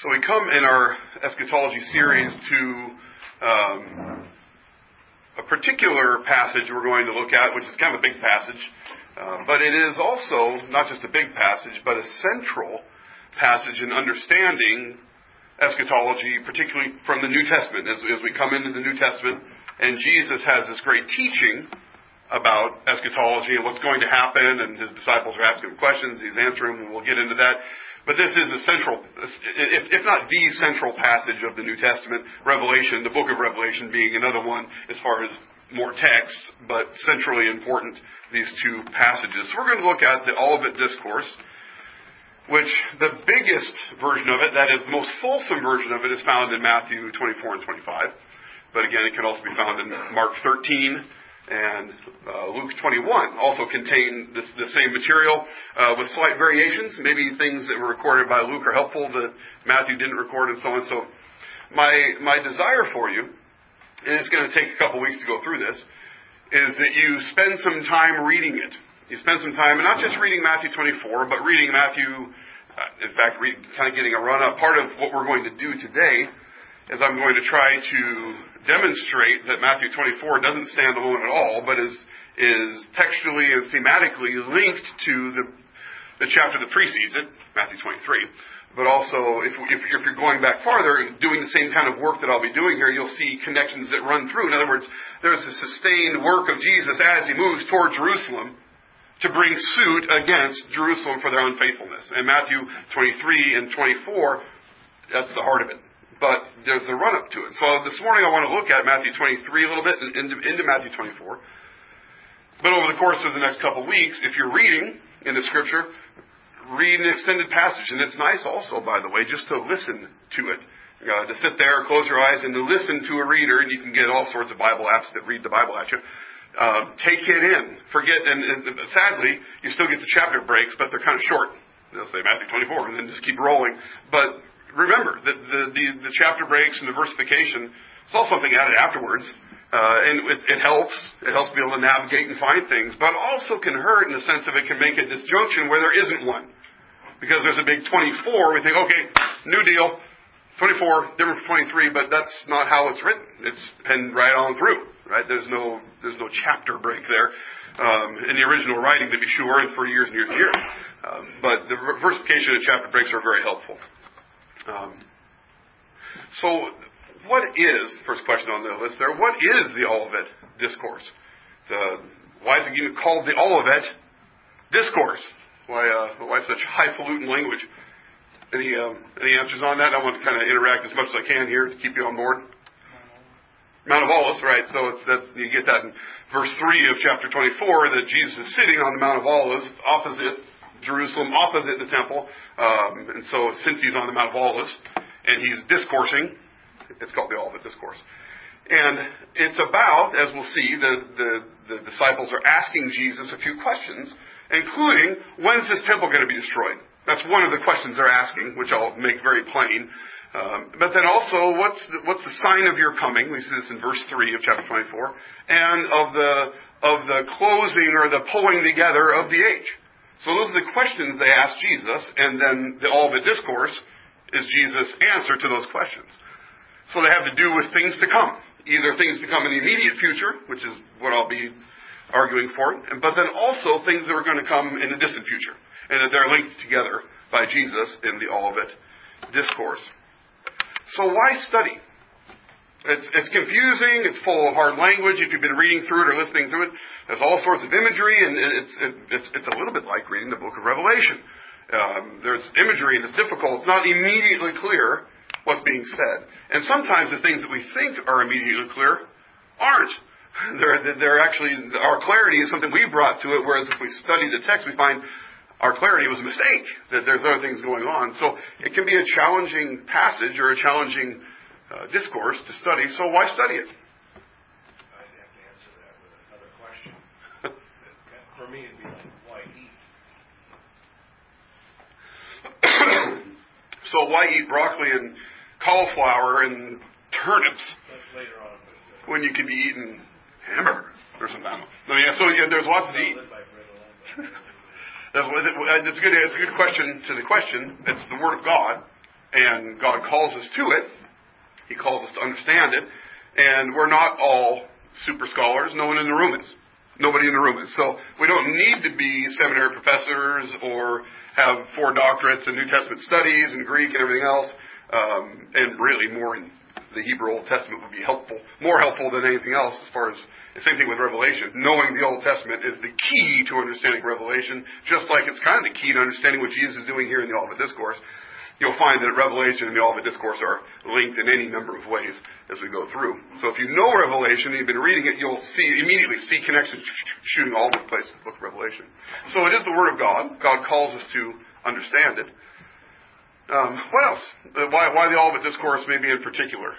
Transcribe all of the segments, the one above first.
So we come in our eschatology series to a particular passage we're going to look at, which is kind of a big passage. But it is also not just a big passage, but a central passage in understanding eschatology, particularly from the New Testament. As we come into the New Testament, and Jesus has this great teaching about eschatology and what's going to happen, and his disciples are asking him questions, he's answering them, and we'll get into that. But this is a central, if not the central passage of the New Testament, Revelation, the book of Revelation being another one as far as more text, but centrally important, these two passages. So we're going to look at the Olivet Discourse, which the biggest version of it, that is the most fulsome version of it, is found in Matthew 24 and 25. But again, it can also be found in Mark 13 and Luke 21. Also contain the same material with slight variations. Maybe things that were recorded by Luke are helpful that Matthew didn't record and so on. So my desire for you, and it's going to take a couple weeks to go through this, is that you spend some time reading it. You spend some time, and not just reading Matthew 24, but reading Matthew, kind of getting a run-up. Part of what we're going to do today is I'm going to try to demonstrate that Matthew 24 doesn't stand alone at all, but is textually and thematically linked to the chapter that precedes it, Matthew 23. But also, if you're going back farther, doing the same kind of work that I'll be doing here, you'll see connections that run through. In other words, there's a sustained work of Jesus as he moves toward Jerusalem to bring suit against Jerusalem for their unfaithfulness. And Matthew 23 and 24, that's the heart of it. But there's the run-up to it. So this morning I want to look at Matthew 23 a little bit, and into Matthew 24. But over the course of the next couple of weeks, if you're reading in the Scripture, read an extended passage. And it's nice also, by the way, just to listen to it. To sit there, close your eyes, and to listen to a reader, and you can get all sorts of Bible apps that read the Bible at you. Take it in. And sadly, you still get the chapter breaks, but they're kind of short. They'll say Matthew 24, and then just keep rolling. But remember that the chapter breaks and the versification, it's all something added afterwards. And it helps. It helps be able to navigate and find things. But also can hurt in the sense of it can make a disjunction where there isn't one. Because there's a big 24, we think, okay, new deal. 24, different from 23, but that's not how it's written. It's penned right on through. Right? There's no chapter break there in the original writing, to be sure, and for years and years and years. But the versification and chapter breaks are very helpful. So, what is, first question on the list there, what is the Olivet Discourse? Why is it even called the Olivet Discourse? Why such highfalutin language? Any answers on that? I want to kind of interact as much as I can here to keep you on board. Mount of Olives, right? So you get that in verse 3 of chapter 24, that Jesus is sitting on the Mount of Olives opposite Jerusalem, opposite the temple. And so since he's on the Mount of Olives and he's discoursing, it's called the Olivet Discourse. And it's about, as we'll see, the disciples are asking Jesus a few questions, including, when's this temple going to be destroyed? That's one of the questions they're asking, which I'll make very plain. But then also, what's the sign of your coming? We see this in verse 3 of chapter 24. And of the closing or the pulling together of the age. So those are the questions they ask Jesus, and then the Olivet Discourse is Jesus' answer to those questions. So they have to do with things to come. Either things to come in the immediate future, which is what I'll be arguing for, but then also things that are going to come in the distant future, and that they're linked together by Jesus in the Olivet Discourse. So why study? It's confusing, it's full of hard language. If you've been reading through it or listening to it, there's all sorts of imagery, and it's a little bit like reading the book of Revelation. There's imagery, and it's difficult. It's not immediately clear what's being said. And sometimes the things that we think are immediately clear aren't. They're actually, our clarity is something we brought to it, whereas if we study the text, we find our clarity was a mistake, that there's other things going on. So it can be a challenging passage or a challenging discourse to study, so why study it? I'd have to answer that with another question. For me, it'd be like, why eat? So why eat broccoli and cauliflower and turnips? That's later on. When you could be eating hamburger or something. There's lots to eat. It's a good question to the question. It's the Word of God. And God calls us to it. He calls us to understand it. And we're not all super scholars. No one in the room is. Nobody in the room is. So we don't need to be seminary professors or have 4 doctorates in New Testament studies and Greek and everything else. And really more in the Hebrew Old Testament would be helpful, more helpful than anything else as far as the same thing with Revelation. Knowing the Old Testament is the key to understanding Revelation, just like it's kind of the key to understanding what Jesus is doing here in the Olivet Discourse. You'll find that Revelation and the Olivet Discourse are linked in any number of ways as we go through. So if you know Revelation and you've been reading it, you'll immediately see connections shooting all over the place in the book of Revelation. So it is the Word of God. God calls us to understand it. What else? Why the Olivet Discourse maybe in particular?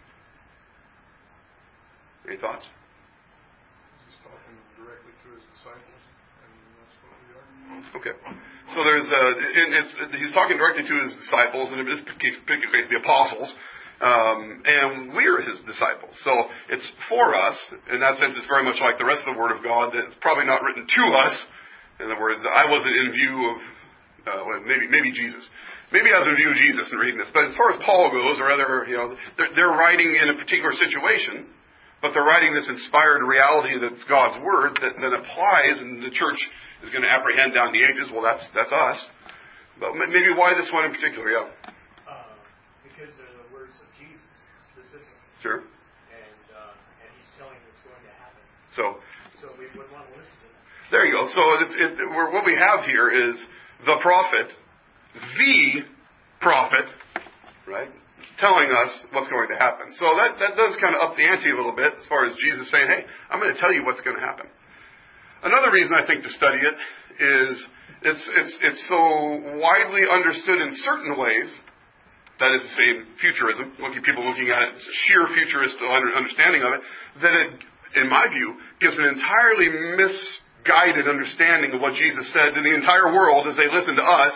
Any thoughts? He's talking directly to his disciples, and that's what we are. Okay. So he's talking directly to his disciples, and in this particular case, the apostles, and we're his disciples. So it's for us. In that sense, it's very much like the rest of the Word of God. That it's probably not written to us. In other words, I wasn't in view of maybe Jesus. Maybe I was in view of Jesus in reading this. But as far as Paul goes, or other, they're writing in a particular situation, but they're writing this inspired reality that's God's Word that applies, and the church is going to apprehend down the ages. Well, that's us. But maybe why this one in particular? Yeah. Because they're the words of Jesus specifically. Sure. And he's telling what's going to happen. So we would want to listen to that. There you go. So what we have here is the prophet, right, telling us what's going to happen. So that does kind of up the ante a little bit as far as Jesus saying, hey, I'm going to tell you what's going to happen. Another reason I think to study it is it's so widely understood in certain ways, that is to say futurism, people looking at it, sheer futurist understanding of it, that it, in my view, gives an entirely misguided understanding of what Jesus said to the entire world as they listen to us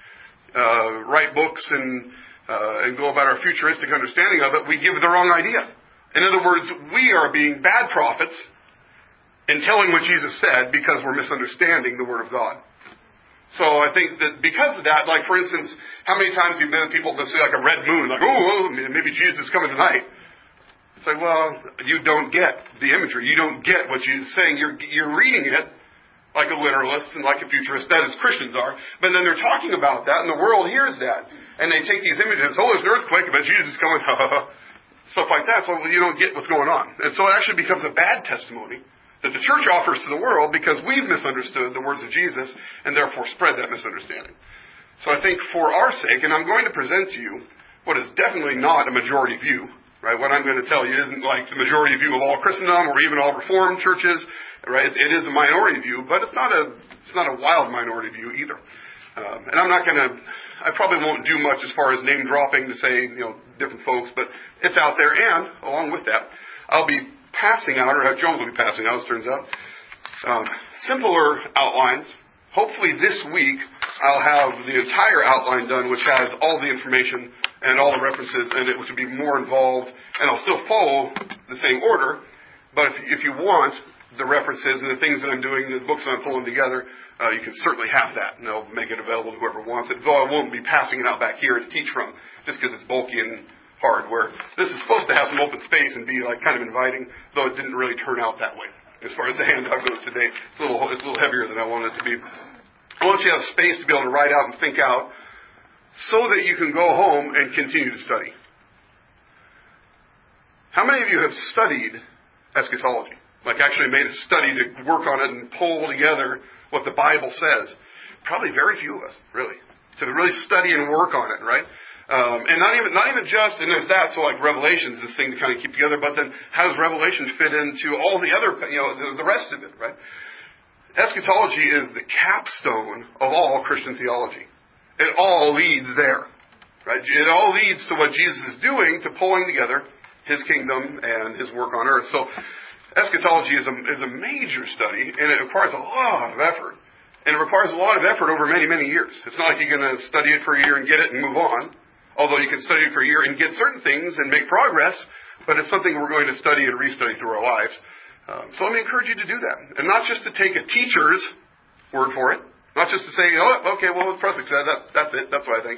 write books and go about our futuristic understanding of it. We give the wrong idea. In other words, we are being bad prophets in telling what Jesus said because we're misunderstanding the Word of God. So I think that because of that, like for instance, how many times have you been with people that say like a red moon, like, oh, maybe Jesus is coming tonight. It's like, well, you don't get the imagery. You don't get what Jesus is saying. You're reading it like a literalist and like a futurist, that as Christians are. But then they're talking about that, and the world hears that. And they take these images, oh, there's an earthquake, but Jesus is coming, stuff like that. So you don't get what's going on. And so it actually becomes a bad testimony that the church offers to the world because we've misunderstood the words of Jesus and therefore spread that misunderstanding. So I think for our sake, and I'm going to present to you what is definitely not a majority view, right? What I'm going to tell you isn't like the majority view of all Christendom or even all Reformed churches, right? It is a minority view, but it's not a wild minority view either. And I probably won't do much as far as name dropping to say, different folks, but it's out there. And along with that, I'll be passing out, or Joan will be passing out, as it turns out, simpler outlines. Hopefully this week I'll have the entire outline done, which has all the information and all the references in it, which will be more involved, and I'll still follow the same order. But if you want the references and the things that I'm doing, the books that I'm pulling together, you can certainly have that, and I'll make it available to whoever wants it. Though I won't be passing it out back here to teach from, just because it's bulky and hard. Where this is supposed to have some open space and be like kind of inviting, though it didn't really turn out that way. As far as the handout goes today, it's a little heavier than I wanted it to be. I want you to have space to be able to write out and think out, so that you can go home and continue to study. How many of you have studied eschatology? Like actually made a study to work on it and pull together what the Bible says? Probably very few of us, really. To really study and work on it, right? And not even just, and there's that, so like Revelation's this thing to kind of keep together, but then how does Revelation fit into all the other, the rest of it, right? Eschatology is the capstone of all Christian theology. It all leads there, right? It all leads to what Jesus is doing to pulling together His kingdom and His work on earth. So eschatology is a major study, and it requires a lot of effort. And it requires a lot of effort over many, many years. It's not like you're going to study it for a year and get it and move on. Although you can study it for a year and get certain things and make progress, but it's something we're going to study and restudy through our lives. So let me encourage you to do that. And not just to take a teacher's word for it. Not just to say, oh, okay, well, the Presic said that, that's it, that's what I think.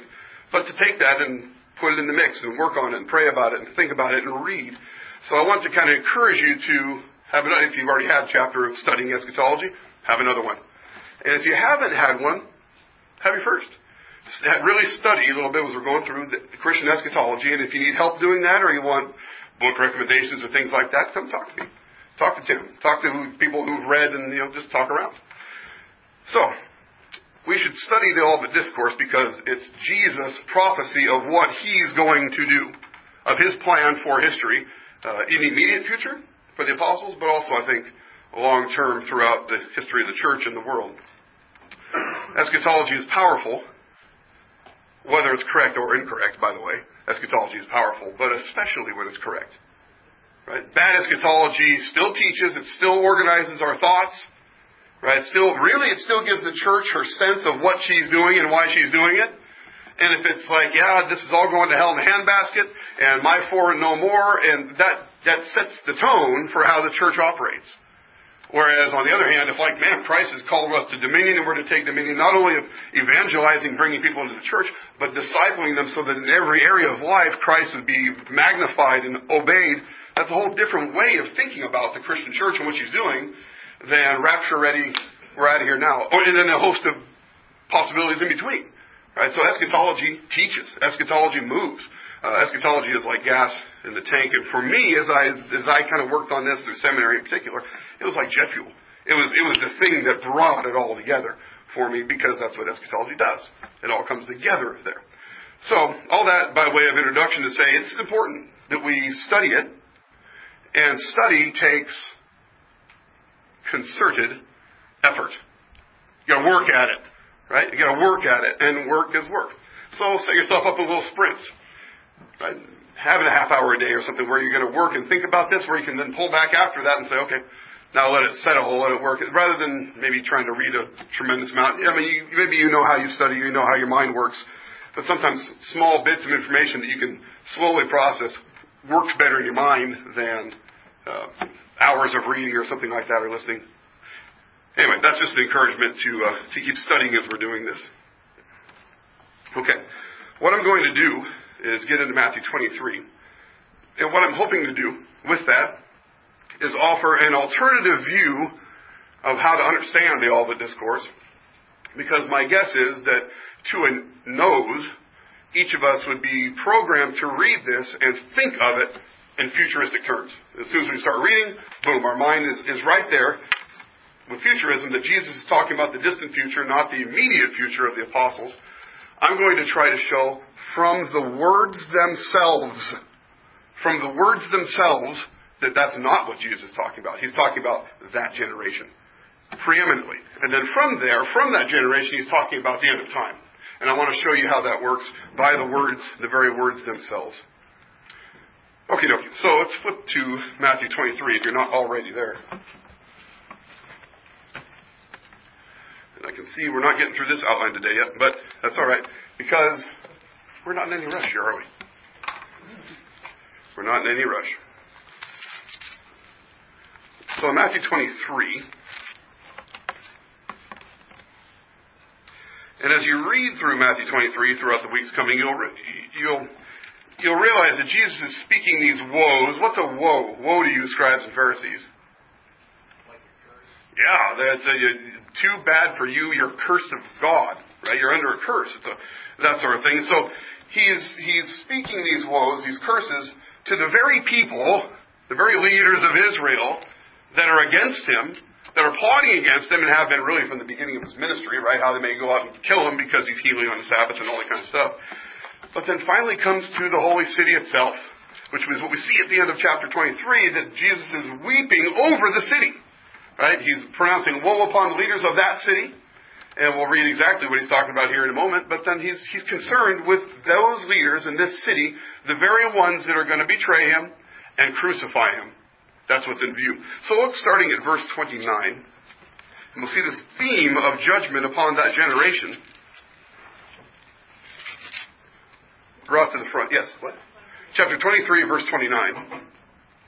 but to take that and put it in the mix and work on it and pray about it and think about it and read. So I want to kind of encourage you to have another, if you've already had a chapter of studying eschatology, have another one. And if you haven't had one, have your first. Really study a little bit as we're going through the Christian eschatology, and if you need help doing that or you want book recommendations or things like that, come talk to me. Talk to Tim. Talk to people who've read and, just talk around. So, we should study the Olivet Discourse because it's Jesus' prophecy of what He's going to do, of His plan for history, in the immediate future for the apostles, but also, I think, long-term throughout the history of the church and the world. Eschatology is powerful, whether it's correct or incorrect, by the way. Eschatology is powerful, but especially when it's correct. Right? Bad eschatology still teaches, it still organizes our thoughts. Right? It still gives the church her sense of what she's doing and why she's doing it. And if it's like, this is all going to hell in a handbasket, and my for and no more, and that sets the tone for how the church operates. Whereas, on the other hand, if Christ has called us to dominion, and we're to take dominion not only of evangelizing, bringing people into the church, but discipling them so that in every area of life, Christ would be magnified and obeyed. That's a whole different way of thinking about the Christian church and what He's doing than rapture ready, we're out of here now. And then a host of possibilities in between. Right? So eschatology teaches. Eschatology moves. Eschatology is like gas in the tank. And for me, as I kind of worked on this through seminary in particular, it was like jet fuel. It was the thing that brought it all together for me, because that's what eschatology does. It all comes together there. So, all that by way of introduction to say it's important that we study it, and study takes concerted effort. You gotta work at it, right? You gotta work at it, and work is work. So, set yourself up in little sprints, right? Having a half hour a day or something where you're going to work and think about this, where you can then pull back after that and say, okay, now let it settle, let it work, rather than maybe trying to read a tremendous amount. Maybe you know how you study, you know how your mind works, but sometimes small bits of information that you can slowly process works better in your mind than hours of reading or something like that, or listening. Anyway, that's just an encouragement to keep studying as we're doing this. Okay, what I'm going to do is get into Matthew 23. And what I'm hoping to do with that is offer an alternative view of how to understand the Olivet Discourse, because my guess is that to a nose, each of us would be programmed to read this and think of it in futuristic terms. As soon as we start reading, boom, our mind is right there with futurism, that Jesus is talking about the distant future, not the immediate future of the apostles. I'm going to try to show from the words themselves, that that's not what Jesus is talking about. He's talking about that generation, preeminently. And then from that generation, He's talking about the end of time. And I want to show you how that works by the words, the very words themselves. Okay, so let's flip to Matthew 23 if you're not already there. And I can see we're not getting through this outline today yet, but that's all right, because we're not in any rush here, are we? We're not in any rush. So in Matthew 23, and as you read through Matthew 23 throughout the weeks coming, you'll realize that Jesus is speaking these woes. What's a woe? Woe to you, scribes and Pharisees. Yeah, that's too bad for you. You're cursed of God, right? You're under a curse. That sort of thing. So he's speaking these woes, these curses, to the very people, the very leaders of Israel that are against Him, that are plotting against Him, and have been really from the beginning of His ministry, right? How they may go out and kill Him because He's healing on the Sabbath and all that kind of stuff. But then finally comes to the holy city itself, which is what we see at the end of chapter 23, that Jesus is weeping over the city. Right? He's pronouncing woe upon the leaders of that city. And we'll read exactly what he's talking about here in a moment. But then he's concerned with those leaders in this city, the very ones that are going to betray Him and crucify Him. That's what's in view. So look, starting at verse 29. And we'll see this theme of judgment upon that generation brought to the front. Yes, what? Chapter 23, verse 29.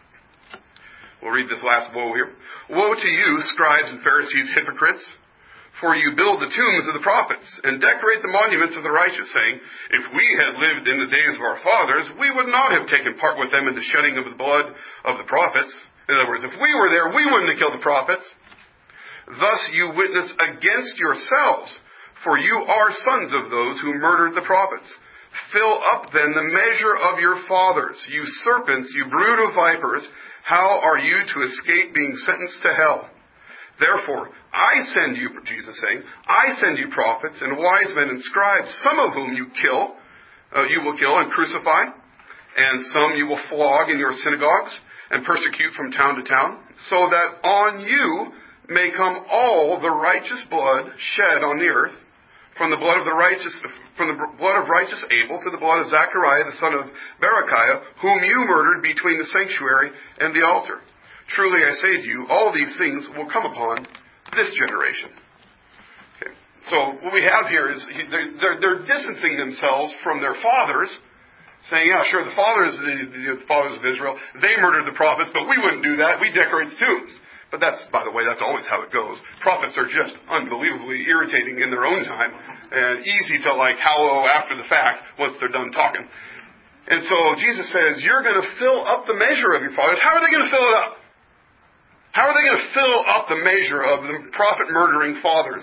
We'll read this last woe here. Woe to you, scribes and Pharisees, hypocrites! For you build the tombs of the prophets, and decorate the monuments of the righteous, saying, If we had lived in the days of our fathers, we would not have taken part with them in the shedding of the blood of the prophets. In other words, if we were there, we wouldn't have killed the prophets. Thus you witness against yourselves, for you are sons of those who murdered the prophets. Fill up then the measure of your fathers, you serpents, you brood of vipers. How are you to escape being sentenced to hell? Therefore, I send you, Jesus saying, I send you prophets and wise men and scribes, some of whom you will kill and crucify, and some you will flog in your synagogues and persecute from town to town, so that on you may come all the righteous blood shed on the earth, from the blood of righteous Abel to the blood of Zechariah the son of Berechiah, whom you murdered between the sanctuary and the altar. Truly I say to you, all these things will come upon this generation. Okay. So what we have here is they're distancing themselves from their fathers, saying, yeah, sure, the fathers of Israel, they murdered the prophets, but we wouldn't do that. We decorate the tombs. But that's, by the way, that's always how it goes. Prophets are just unbelievably irritating in their own time and easy to hallow after the fact once they're done talking. And so Jesus says, you're going to fill up the measure of your fathers. How are they going to fill it up? How are they going to fill up the measure of the prophet-murdering fathers?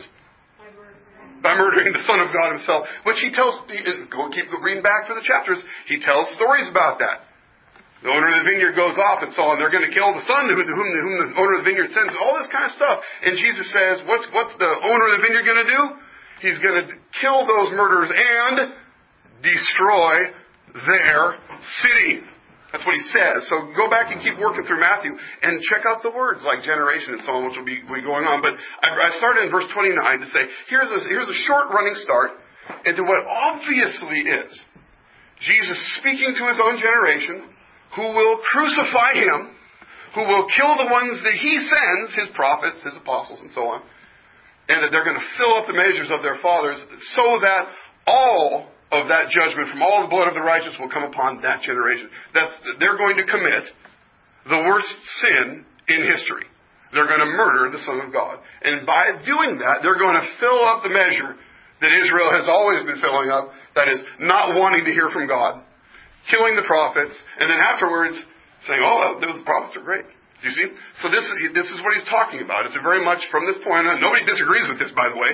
By murdering the Son of God himself. Which he tells, keep reading back through the chapters, he tells stories about that. The owner of the vineyard goes off and so on. They're going to kill the son whom the owner of the vineyard sends. All this kind of stuff. And Jesus says, what's the owner of the vineyard going to do? He's going to kill those murderers and destroy their city. That's what he says. So go back and keep working through Matthew and check out the words like generation and so on, which will be going on. But I started in verse 29 to say, here's a short running start into what obviously is Jesus speaking to his own generation, who will crucify him, who will kill the ones that he sends, his prophets, his apostles, and so on, and that they're going to fill up the measures of their fathers so that all of that judgment from all the blood of the righteous will come upon that generation. They're going to commit the worst sin in history. They're going to murder the Son of God. And by doing that, they're going to fill up the measure that Israel has always been filling up, that is, not wanting to hear from God, killing the prophets, and then afterwards saying, oh, those prophets are great. Do you see? So this is what he's talking about. It's very much from this point on. Nobody disagrees with this, by the way.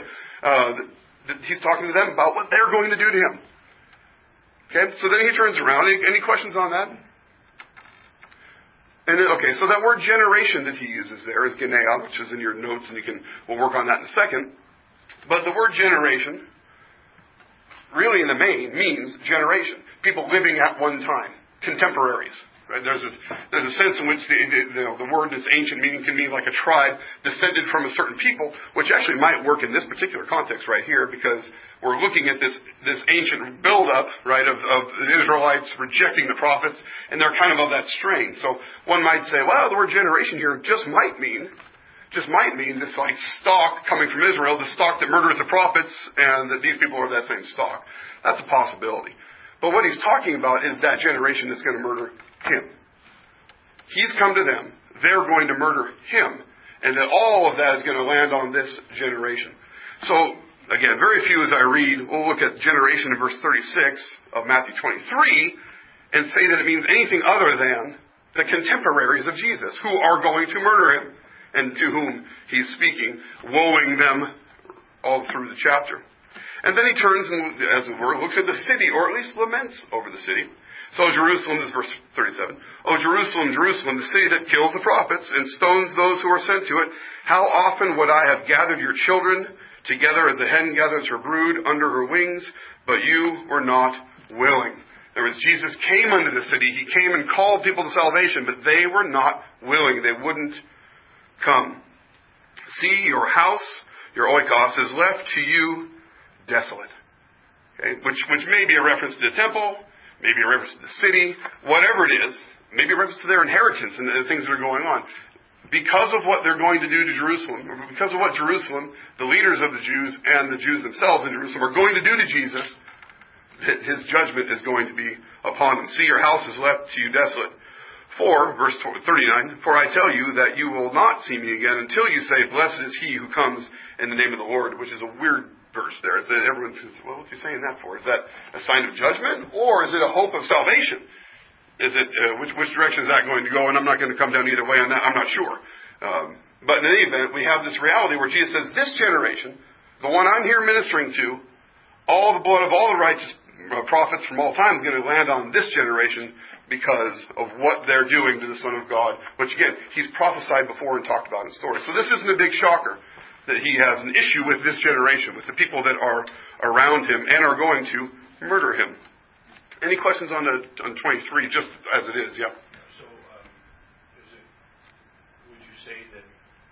He's talking to them about what they're going to do to him. Okay, so then he turns around. Any questions on that? And then, okay, so that word generation that he uses there is genea, which is in your notes, and we'll work on that in a second. But the word generation, really in the main, means generation. People living at one time. Contemporaries. Right? There's a sense in which the word in its ancient meaning can mean like a tribe descended from a certain people, which actually might work in this particular context right here, because we're looking at this ancient buildup, right, of the Israelites rejecting the prophets, and they're kind of that strain. So one might say, well, the word generation here just might mean this like stock coming from Israel, the stock that murders the prophets, and that these people are that same stock. That's a possibility. But what he's talking about is that generation that's going to murder him. He's come to them. They're going to murder him. And that all of that is going to land on this generation. So, again, very few as I read, we'll look at generation in verse 36 of Matthew 23 and say that it means anything other than the contemporaries of Jesus who are going to murder him and to whom he's speaking, woeing them all through the chapter. And then he turns and, as it were, looks at the city, or at least laments over the city. So Jerusalem, this is verse 37. O Jerusalem, Jerusalem, the city that kills the prophets and stones those who are sent to it. How often would I have gathered your children together as a hen gathers her brood under her wings, but you were not willing. In other words, Jesus came unto the city. He came and called people to salvation, but they were not willing. They wouldn't come. See, your house, your oikos, is left to you desolate. Okay? Which may be a reference to the temple, maybe a reference to the city, whatever it is, maybe a reference to their inheritance and the things that are going on. Because of what they're going to do to Jerusalem, or because of what Jerusalem, the leaders of the Jews and the Jews themselves in Jerusalem are going to do to Jesus, his judgment is going to be upon them. See, your house is left to you desolate. Verse 39, for I tell you that you will not see me again until you say, blessed is he who comes in the name of the Lord, which is a weird verse there. Everyone says, well, what's he saying that for? Is that a sign of judgment, or is it a hope of salvation? Is it which direction is that going to go? And I'm not going to come down either way on that. I'm not sure. But in any event, we have this reality where Jesus says, this generation, the one I'm here ministering to, all the blood of all the righteous prophets from all time is going to land on this generation because of what they're doing to the Son of God, which again, he's prophesied before and talked about in stories. So this isn't a big shocker that he has an issue with this generation, with the people that are around him and are going to murder him. Any questions on 23, just as it is? Yeah. So, would you say that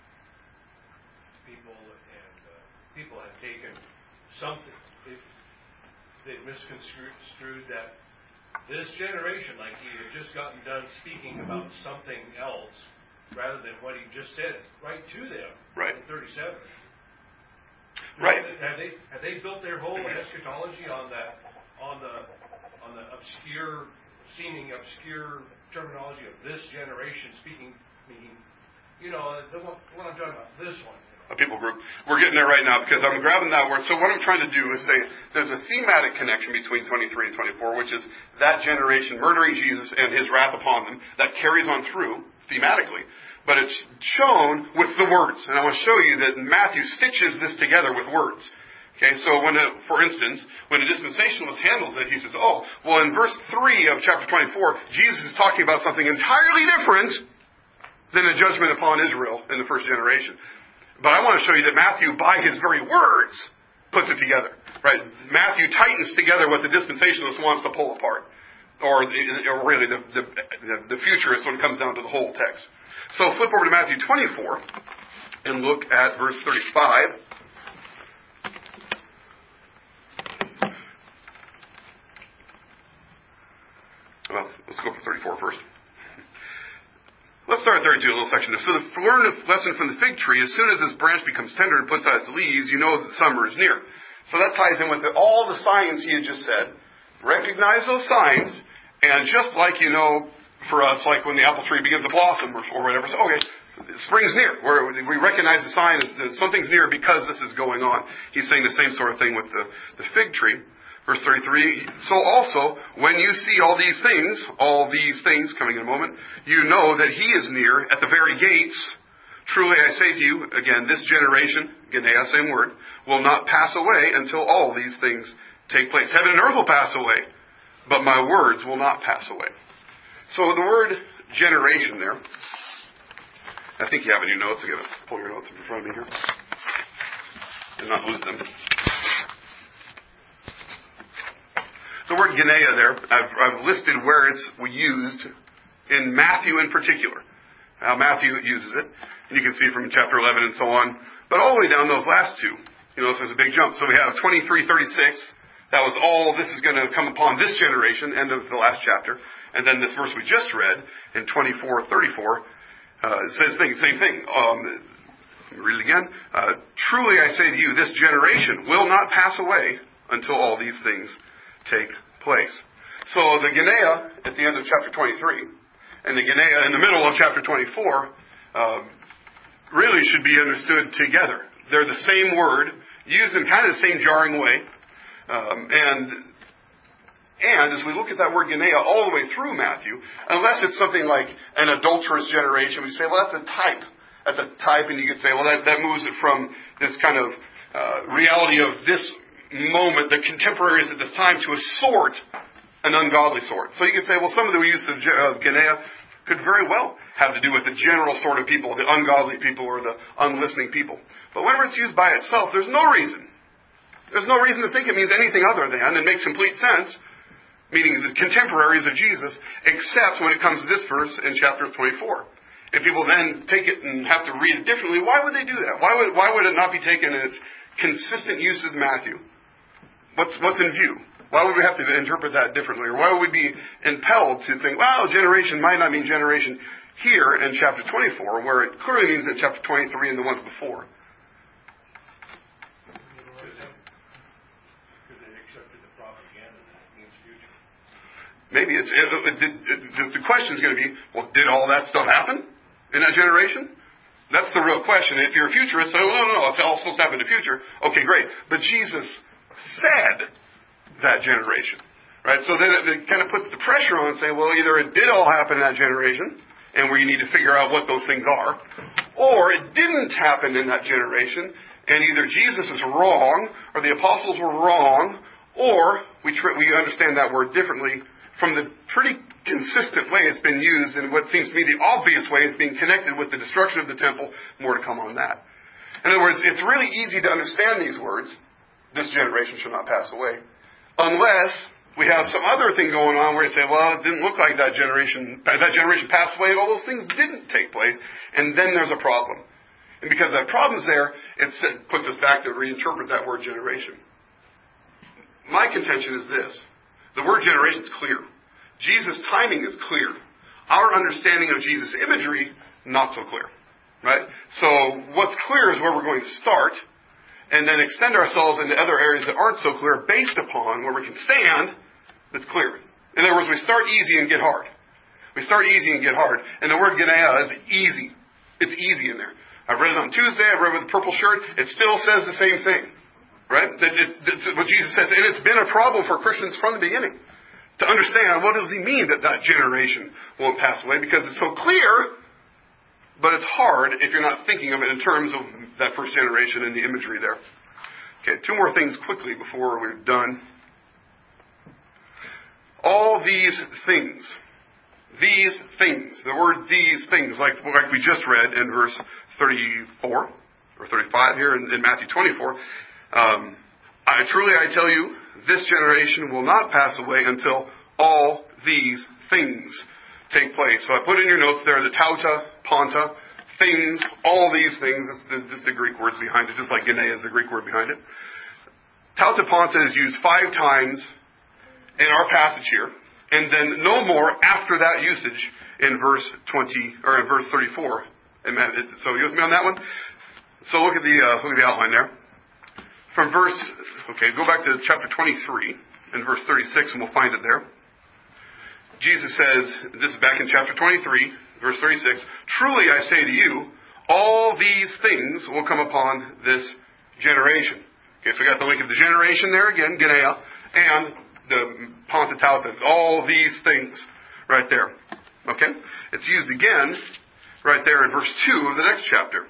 people have taken something, they've misconstrued that this generation, like he had just gotten done speaking about something else rather than what he just said right to them in 37. Right. Have they built their whole eschatology on the obscure terminology of this generation speaking, meaning, the one I'm talking about, this one. A people group. We're getting there right now because I'm grabbing that word. So what I'm trying to do is say there's a thematic connection between 23 and 24, which is that generation murdering Jesus and his wrath upon them that carries on through thematically. But it's shown with the words. And I want to show you that Matthew stitches this together with words. Okay, so for instance, when a dispensationalist handles it, he says, in verse 3 of chapter 24, Jesus is talking about something entirely different than a judgment upon Israel in the first generation. But I want to show you that Matthew, by his very words, puts it together. Right? Matthew tightens together what the dispensationalist wants to pull apart. Or really the futurist when it comes down to the whole text. So flip over to Matthew 24 and look at verse 35. Well, let's go for 34 first. Let's start at 32, a little section. So learn a lesson from the fig tree. As soon as this branch becomes tender and puts out its leaves, you know that summer is near. So that ties in with all the signs he had just said. Recognize those signs, and just like, for us, like when the apple tree begins to blossom or whatever, so, okay, spring's near. We recognize the sign that something's near because this is going on. He's saying the same sort of thing with the fig tree. Verse 33, so also, when you see all these things coming in a moment, you know that he is near at the very gates. Truly I say to you, again, this generation, Genea, same word, will not pass away until all these things take place. Heaven and earth will pass away, but my words will not pass away. So the word generation there, I think you have in your notes. I'm going to pull your notes in front of me here and not lose them. The word Genea there, I've listed where it's used in Matthew in particular. How Matthew uses it. And you can see from chapter 11 and so on. But all the way down those last two, there's a big jump. So we have 23:36. That was all this is going to come upon this generation, end of the last chapter. And then this verse we just read in 24:34 says the same thing. Read it again. Truly I say to you, this generation will not pass away until all these things take place. So the Genea at the end of chapter 23 and the Genea in the middle of chapter 24 really should be understood together. They're the same word, used in kind of the same jarring way. And as we look at that word Genea all the way through Matthew, unless it's something like an adulterous generation, we say, well, that's a type. That's a type, and you could say, well, that moves it from this kind of reality of this moment, the contemporaries at this time, to a sort, an ungodly sort. So you could say, well, some of the use of Genea could very well have to do with the general sort of people, the ungodly people or the unlistening people. But whenever it's used by itself, there's no reason. There's no reason to think it means anything other than, it makes complete sense, meaning the contemporaries of Jesus, except when it comes to this verse in chapter 24. If people then take it and have to read it differently, why would they do that? Why would it not be taken in its consistent use of Matthew? What's in view? Why would we have to interpret that differently? Or why would we be impelled to think, well, generation might not mean generation here in chapter 24, where it clearly means in chapter 23 and the ones before? Because they accepted the propaganda that it means future. Maybe the question is going to be, well, did all that stuff happen in that generation? That's the real question. If you're a futurist, say, well, no, it's all supposed to happen in the future. Okay, great. But Jesus said that generation. Right? So then it kind of puts the pressure on saying, well, either it did all happen in that generation, and where you need to figure out what those things are, or it didn't happen in that generation, and either Jesus is wrong, or the apostles were wrong, or we understand that word differently from the pretty consistent way it's been used in what seems to me the obvious way is being connected with the destruction of the temple. More to come on that. In other words, it's really easy to understand these words, this generation shall not pass away, unless we have some other thing going on where you say, well, it didn't look like that generation passed away, and all those things didn't take place, and then there's a problem. And because that problem's there, it puts us back to reinterpret that word generation. My contention is this. The word generation is clear. Jesus' timing is clear. Our understanding of Jesus' imagery, not so clear. Right? So what's clear is where we're going to start, and then extend ourselves into other areas that aren't so clear based upon where we can stand that's clear. In other words, we start easy and get hard. We start easy and get hard. And the word genea is easy. It's easy in there. I read it on Tuesday. I read it with the purple shirt. It still says the same thing. Right? That's what Jesus says. And it's been a problem for Christians from the beginning to understand what does he mean that generation won't pass away, because it's so clear, but it's hard if you're not thinking of it in terms of that first generation and the imagery there. Okay, two more things quickly before we're done. All these things, the word these things, like we just read in verse 34 or 35 here in Matthew 24, I tell you, this generation will not pass away until all these things take place. So I put in your notes there the tauta, panta, things, all these things. This is the Greek words behind it, just like genea is the Greek word behind it. Tauta, panta is used 5 times in our passage here, and then no more after that usage in verse 20 or in verse 34. So you with me on that one? So look at the outline there. Go back to chapter 23 and verse 36, and we'll find it there. Jesus says, this is back in chapter 23, verse 36, truly I say to you, all these things will come upon this generation. Okay, so we got the link of the generation there again, genea, and the panta tauta, all these things right there. Okay? It's used again right there in verse 2 of the next chapter.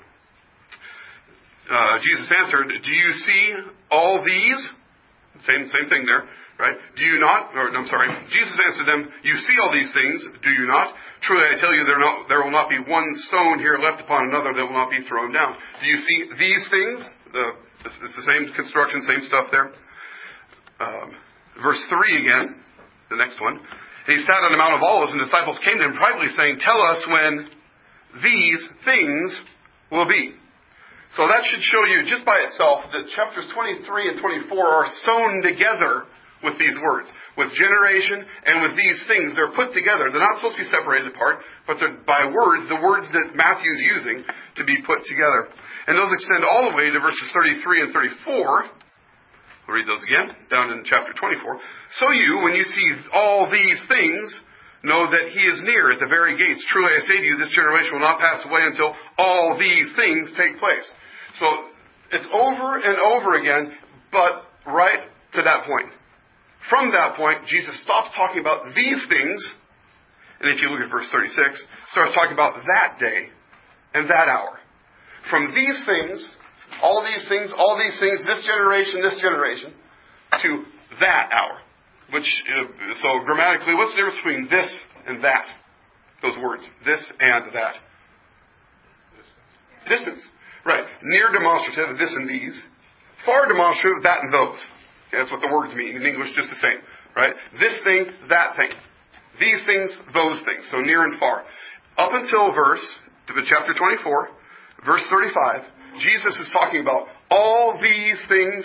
Jesus answered, do you see all these? Same thing there, right? Do you not? Jesus answered them, you see all these things, do you not? Truly I tell you, there will not be one stone here left upon another that will not be thrown down. Do you see these things? It's the same construction, same stuff there. Verse 3 again, the next one. And he sat on the Mount of Olives, and the disciples came to him privately, saying, tell us when these things will be. So that should show you, just by itself, that chapters 23 and 24 are sewn together with these words. With generation and with these things, they're put together. They're not supposed to be separated apart, but they're by words, the words that Matthew's using to be put together. And those extend all the way to verses 33 and 34. We'll read those again, down in chapter 24. So you, when you see all these things, know that he is near at the very gates. Truly I say to you, this generation will not pass away until all these things take place. So it's over and over again, but right to that point. From that point, Jesus stops talking about these things, and if you look at verse 36, starts talking about that day and that hour. From these things, all these things, this generation, to that hour. So grammatically, what's the difference between this and that? Those words, this and that. Distance. Right. Near demonstrative, this and these. Far demonstrative, that and those. Okay, that's what the words mean. In English, just the same. Right? This thing, that thing. These things, those things. So near and far. Up until chapter 24, verse 35, Jesus is talking about all these things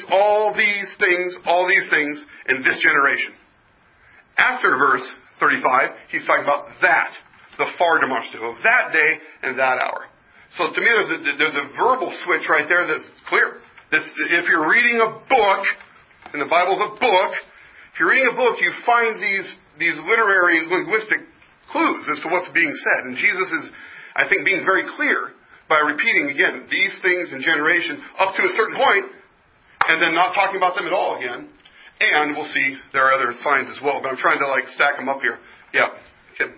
in this generation. After verse 35, he's talking about that, the far demonstrative of that day and that hour. So to me, there's a verbal switch right there that's clear. If you're reading a book, and the Bible's a book, If you're reading a book, you find these literary, linguistic clues as to what's being said. And Jesus is, I think, being very clear by repeating, again, these things in generation up to a certain point, and then not talking about them at all again. And we'll see there are other signs as well, but I'm trying to stack them up here. Yeah, Kim.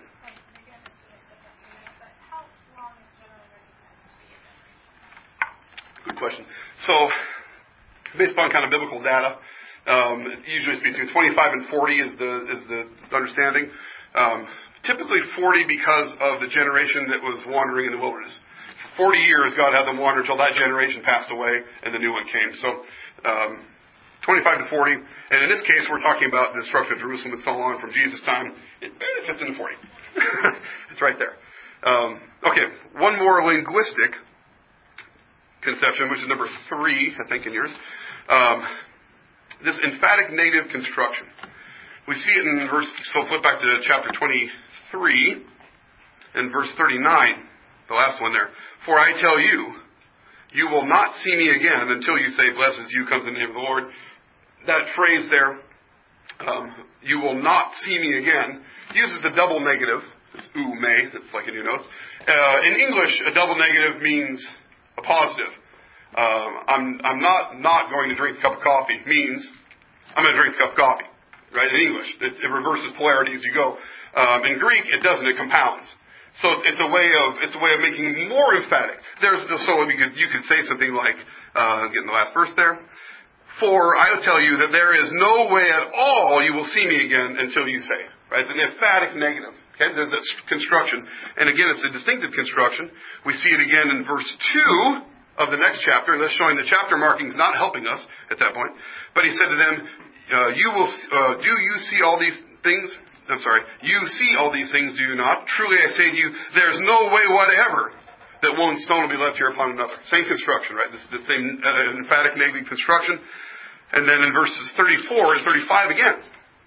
Good question. So, based upon kind of biblical data, usually it's between 25 and 40 is the understanding. Typically 40 because of the generation that was wandering in the wilderness. For 40 years, God had them wander until that generation passed away and the new one came. So, 25 to 40. And in this case, we're talking about the destruction of Jerusalem and so on from Jesus' time. It fits in the 40. It's right there. Okay, one more linguistic conception, which is number 3, I think, in yours. This emphatic negative construction. We see it in verse, so flip back to chapter 23 and verse 39, the last one there. For I tell you, you will not see me again until you say, blessed is you, comes in the name of the Lord. That phrase there, you will not see me again, uses the double negative. It's may, that's like in your notes. In English, a double negative means a positive. I'm not going to drink a cup of coffee means I'm going to drink a cup of coffee. Right? In English, it reverses polarity as you go. In Greek, it doesn't. It compounds. So it's a way of making it more emphatic. You could say something like, getting the last verse there. For I will tell you that there is no way at all you will see me again until you say. Right? It's an emphatic negative. Okay? There's that construction. And again, it's a distinctive construction. We see it again in verse 2 of the next chapter. That's showing the chapter markings not helping us at that point. But he said to them, do you see all these things? I'm sorry. You see all these things, do you not? Truly I say to you, there's no way whatever that one stone will be left here upon another. Same construction, right? This is the same emphatic negative construction. And then in verses 34 and 35 again.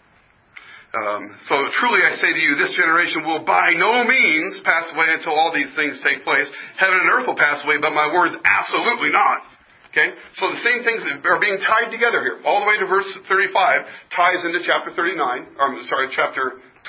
So truly I say to you, this generation will by no means pass away until all these things take place. Heaven and earth will pass away, but my words absolutely not. Okay? So the same things are being tied together here. All the way to verse 35 ties into chapter 23.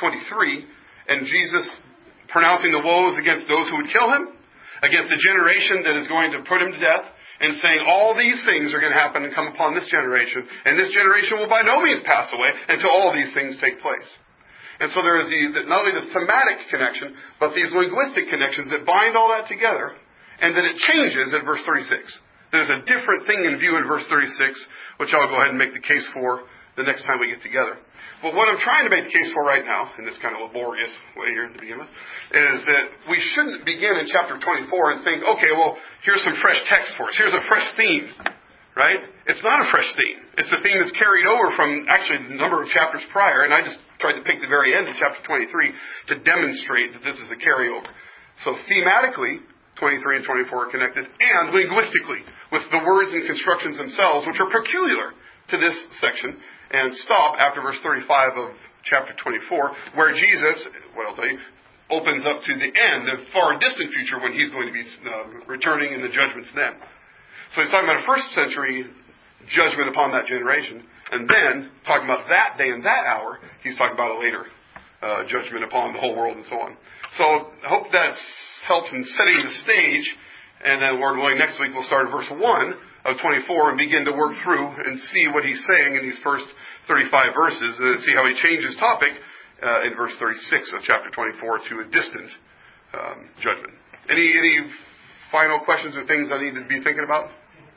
And Jesus pronouncing the woes against those who would kill him, against the generation that is going to put him to death, and saying all these things are going to happen and come upon this generation, and this generation will by no means pass away until all these things take place. And so there is not only the thematic connection, but these linguistic connections that bind all that together, and then it changes at verse 36. There's a different thing in view in verse 36, which I'll go ahead and make the case for the next time we get together. But what I'm trying to make the case for right now, in this kind of laborious way here to begin with, is that we shouldn't begin in chapter 24 and think, okay, well, here's some fresh text for us. Here's a fresh theme, right? It's not a fresh theme. It's a theme that's carried over from actually the number of chapters prior, and I just tried to pick the very end of chapter 23 to demonstrate that this is a carryover. So thematically, 23 and 24 are connected, and linguistically, with the words and constructions themselves, which are peculiar to this section, and stop after verse 35 of chapter 24, where Jesus, what I'll tell you, opens up to the end, the far distant future when he's going to be returning in the judgments then. So he's talking about a first century judgment upon that generation, and then talking about that day and that hour, he's talking about a later judgment upon the whole world and so on. So I hope that helps in setting the stage, and then Lord willing, next week we'll start at verse 1 of 24 and begin to work through and see what he's saying in these first 35 verses, and see how he changes topic in verse 36 of chapter 24 to a distant judgment. Any final questions or things I need to be thinking about?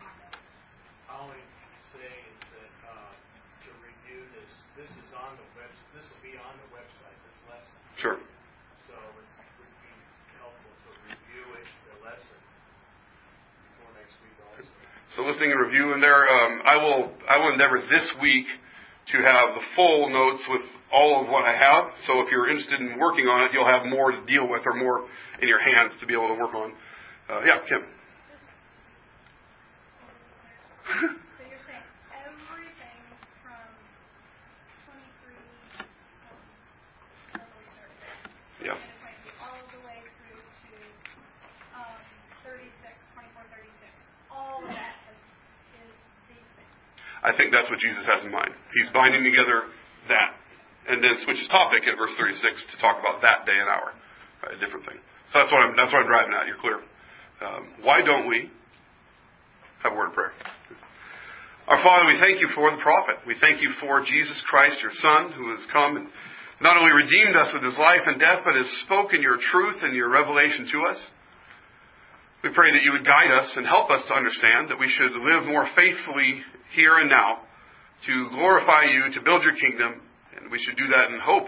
All I say is that to review this is on the web. This will be on the website. This lesson. Sure. So it would be helpful to review the lesson before next week also. So listening and reviewing there, I will endeavor this week to have the full notes with all of what I have. So if you're interested in working on it, you'll have more to deal with or more in your hands to be able to work on. Yeah, Kim. So you're saying everything from 23, Yeah. all the way through to 36, 24, 36. All of that is these things. I think that's what Jesus has in mind. He's binding together that. And then switches topic at verse 36 to talk about that day and hour. Right, a different thing. So that's what I'm driving at. You're clear. Why don't we have a word of prayer? Our Father, we thank you for the prophet. We thank you for Jesus Christ, your Son, who has come and not only redeemed us with his life and death, but has spoken your truth and your revelation to us. We pray that you would guide us and help us to understand that we should live more faithfully here and now to glorify you, to build your kingdom, and we should do that in hope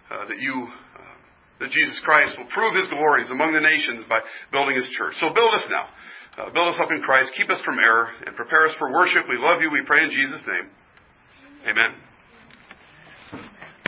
that Jesus Christ will prove his glories among the nations by building his church. So build us now. Build us up in Christ. Keep us from error and prepare us for worship. We love you. We pray in Jesus' name. Amen.